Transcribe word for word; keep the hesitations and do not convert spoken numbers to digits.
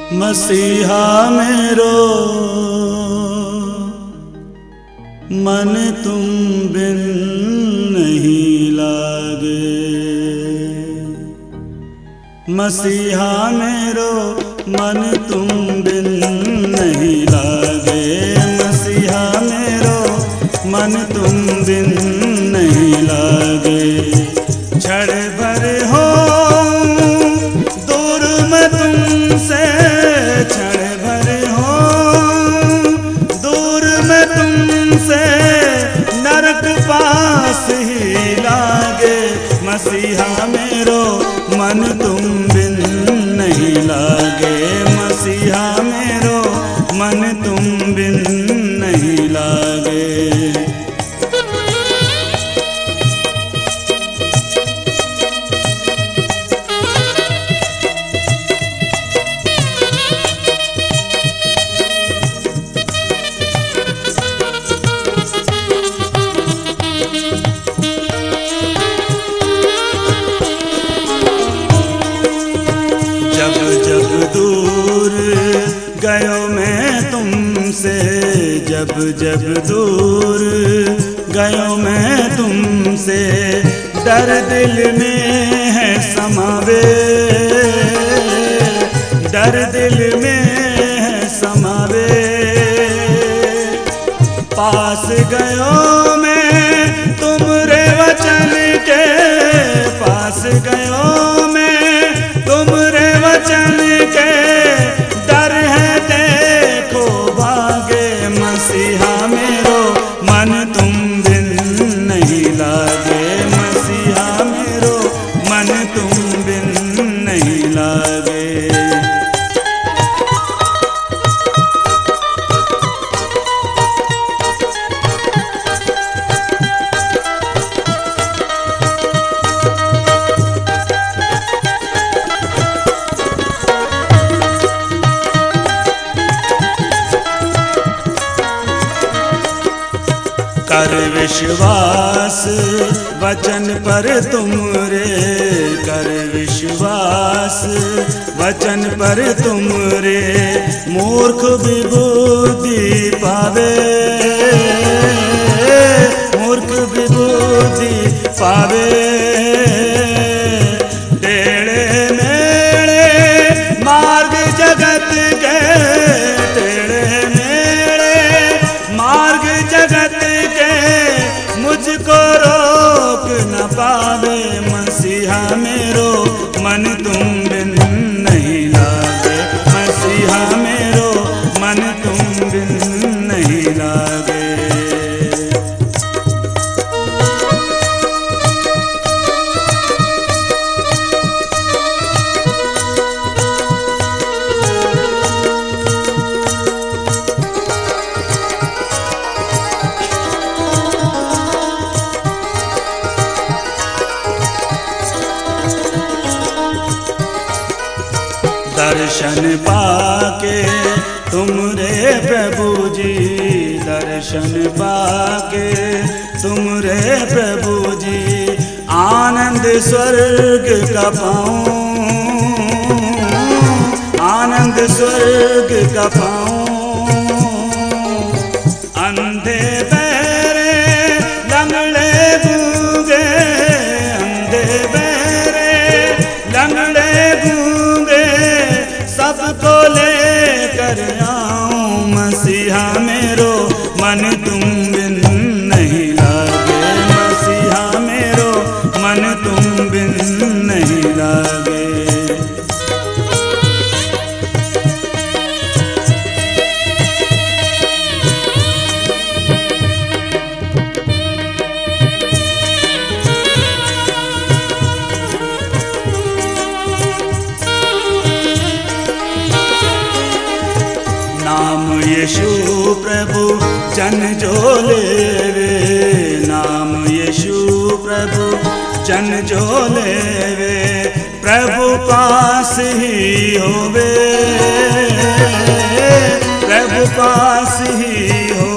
मसीहा मेरो मन तुम बिन नहीं लागे। मसीहा मेरो मन तुम बिन नहीं लागे। मसीहा मेरो मन तुम बिन नहीं लागे। क्षण भर हो दूर मैं तुमसे, क्षण भर हो दूर मैं तुमसे, नरक पास ही लागे। मसीहा मेरो मन तुम बिन नहीं लागे। मसीहा मेरो मन तुम बिन नहीं लागे। जब दूर गयो मैं तुमसे, जब जब दूर गयो मैं तुमसे, डर दिल में है समावे, डर दिल में है समावे। पास गयो मैं तुमरे वचन के, पास गयो मैं तुमरे वचन के, डर है देखो भागे। मसीहा मेरो मन तुम बिन नहीं लागे। मसीहा मेरो मन तुम बिन नहीं लागे। कर विश्वास वचन पर तुमरे, कर विश्वास वचन पर तुमरे, मूर्ख भी बुद्धि पावे, मूर्ख भी बुद्धि पावे। टेढ़े मेढ़े मार्ग जगत के, टेढ़े मेढ़े मार्ग जगत के, मुझको रोक न पावे। मसीहा मेरो मन तुम बिन नहीं लागे। मसीहा मेरो मन तुम बिन नहीं लागे। दर्शन पाके तुमरे प्रभु जी, दर्शन पाके तुमरे प्रभु जी, आनंद स्वर्ग का पाऊं, आनंद स्वर्ग का पाऊं। अंधे बहरे लंगड़े गूंगे, अंधे बहरे लंगड़े गूंगे, सबको लेकर आऊं। मसीहा मेरो मन तुम बिन नहीं लागे। मसीहा मेरो मन तुम बिन नहीं लागे। नाम यीशु प्रभु जन जो लेवे, नाम यीशु प्रभु जन जो लेवे, प्रभु पास ही होवे, प्रभु पास ही हो।